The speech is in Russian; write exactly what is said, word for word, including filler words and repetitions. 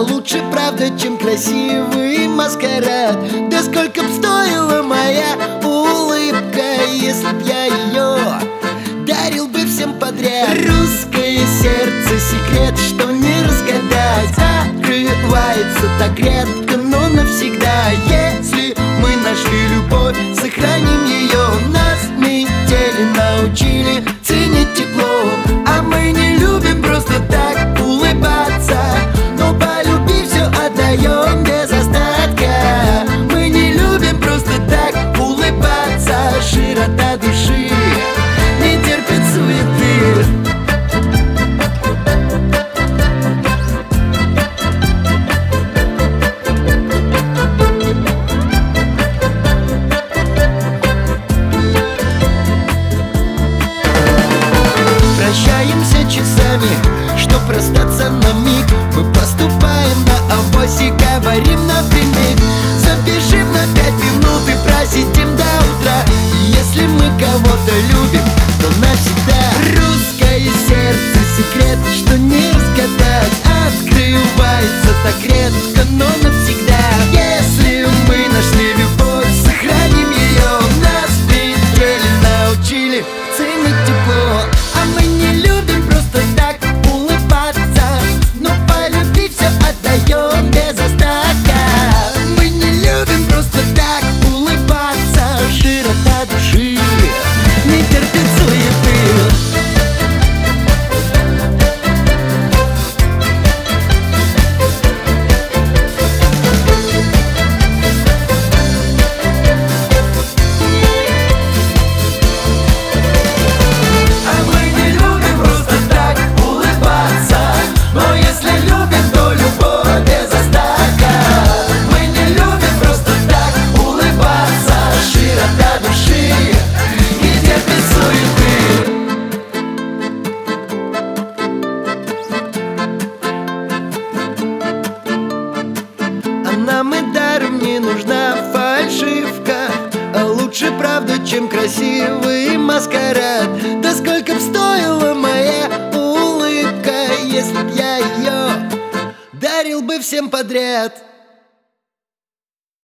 лучше правда, чем красивый маскарад. Да сколько б стоила моя улыбка, если б я ее дарил бы всем подряд. Русское сердце — секрет, что не разгадать. Открывается так редко, но навсегда. Если мы нашли любовь, сохраним ее. Нас метели научили ценить тепло, а мы не любим просто так улыбаться, но полюбив все отдаем без остатка. Мы не любим просто так улыбаться, широта души не терпит суеты. Прощаемся часами, чтоб расстаться на миг. Мы поступаем на авосе, говорим напрямик. Запишем на пять минут и просидим до утра. Если мы кого-то любим, то навсегда. Русское сердце — секрет, что не разгадать. Открывается так редко, но навсегда. Если мы нашли любовь, сохраним ее. Нас метели научили ценить тепло, а мы не любим просто так улыбаться, но полюбив все отдаем без остатка. Мы не любим просто так улыбаться, широта души не терпит суеты. Нам и даром не нужна фальшивка, а лучше правда, чем красивый маскарад. Да сколько б стоила моя улыбка, если б я ее дарил бы всем подряд.